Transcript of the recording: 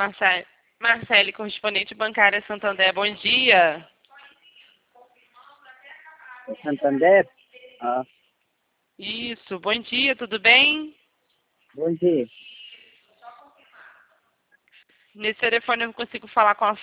Marcele, correspondente bancária Santander, bom dia. Santander? Ah, Isso, bom dia, tudo bem? bom dia. Nesse telefone eu não consigo falar com a